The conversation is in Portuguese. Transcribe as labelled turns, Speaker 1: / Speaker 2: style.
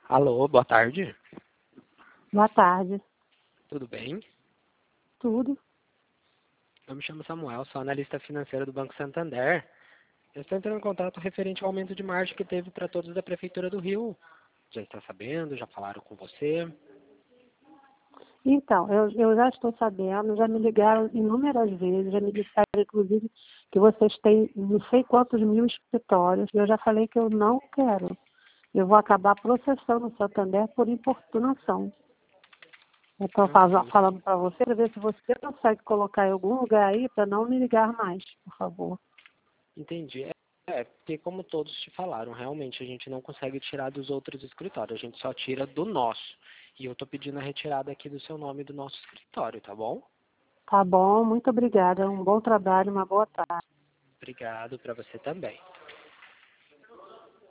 Speaker 1: Alô, boa tarde.
Speaker 2: Boa tarde.
Speaker 1: Tudo bem?
Speaker 2: Tudo?
Speaker 1: Eu me chamo Samuel, sou analista financeiro do Banco Santander. Eu estou entrando em contato referente ao aumento de margem que teve para todos da Prefeitura do Rio. Já está sabendo? Já falaram com você?
Speaker 2: Então, eu já estou sabendo, já me ligaram inúmeras vezes, já me disseram, inclusive, que vocês têm não sei quantos mil escritórios, e eu já falei que eu não quero. Eu vou acabar processando o Santander por importunação. Eu estou
Speaker 1: Sim,
Speaker 2: falando para você, ver se você consegue colocar em algum lugar aí para não me ligar mais, por favor.
Speaker 1: entendi. Porque como todos te falaram, realmente a gente não consegue tirar dos outros escritórios, a gente só tira do nosso. E eu estou pedindo a retirada aqui do seu nome do nosso escritório, tá bom?
Speaker 2: Tá bom, muito obrigada. Um bom trabalho, uma boa tarde.
Speaker 1: Obrigado para você também.